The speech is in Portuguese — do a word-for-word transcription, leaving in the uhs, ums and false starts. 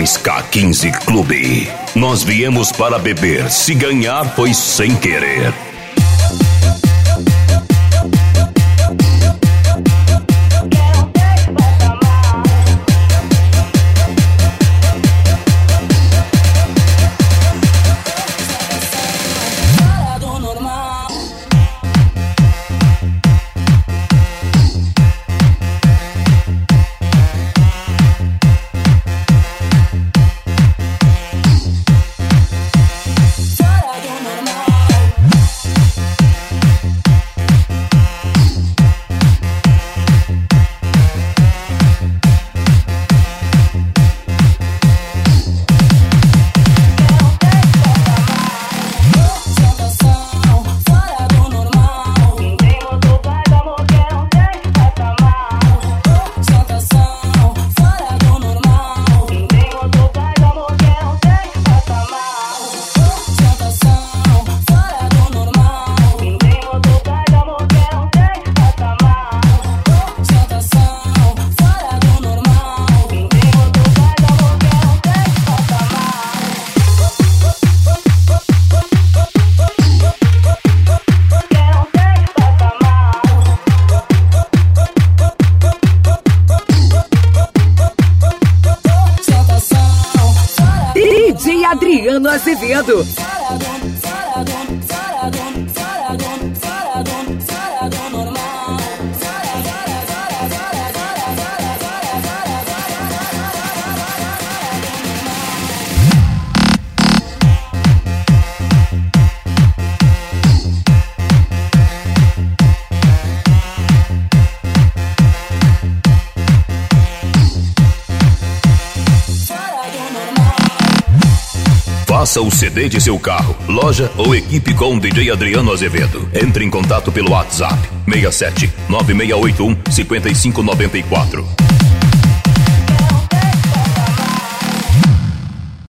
dois K quinze Clube. Nós viemos para beber, se ganhar foi sem querer. Adriano Azevedo. Faça o C D de seu carro, loja ou equipe com o D J Adriano Azevedo. Entre em contato pelo WhatsApp seis sete nove seis oito um cinco cinco nove quatro.